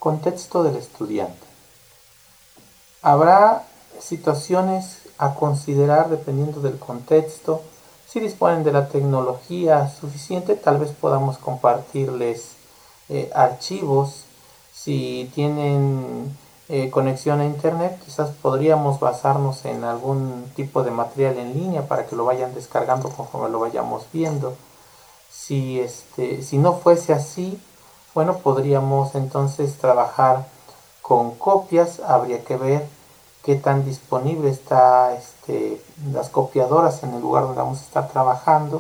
Contexto del estudiante. Habrá situaciones a considerar dependiendo del contexto. Si disponen de la tecnología suficiente, tal vez podamos compartirles archivos. Si tienen conexión a internet, quizás podríamos basarnos en algún tipo de material en línea para que lo vayan descargando conforme lo vayamos viendo. Si no fuese así, bueno, podríamos entonces trabajar con copias. Habría que ver qué tan disponible está las copiadoras en el lugar donde vamos a estar trabajando,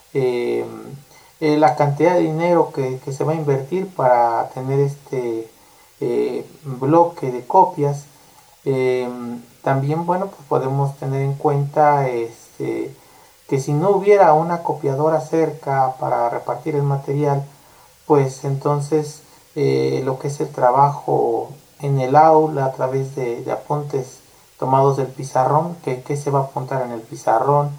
la cantidad de dinero que se va a invertir para tener este bloque de copias. También, bueno, pues podemos tener en cuenta que si no hubiera una copiadora cerca para repartir el material, pues entonces lo que es el trabajo en el aula a través de apuntes tomados del pizarrón, que se va a apuntar en el pizarrón,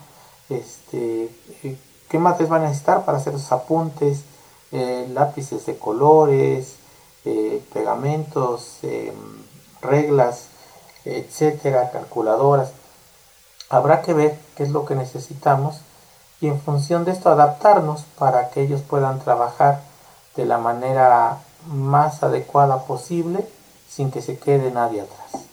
qué más les van a necesitar para hacer los apuntes, lápices de colores, pegamentos, reglas, etcétera, calculadoras. Habrá que ver qué es lo que necesitamos y en función de esto adaptarnos para que ellos puedan trabajar de la manera más adecuada posible sin que se quede nadie atrás.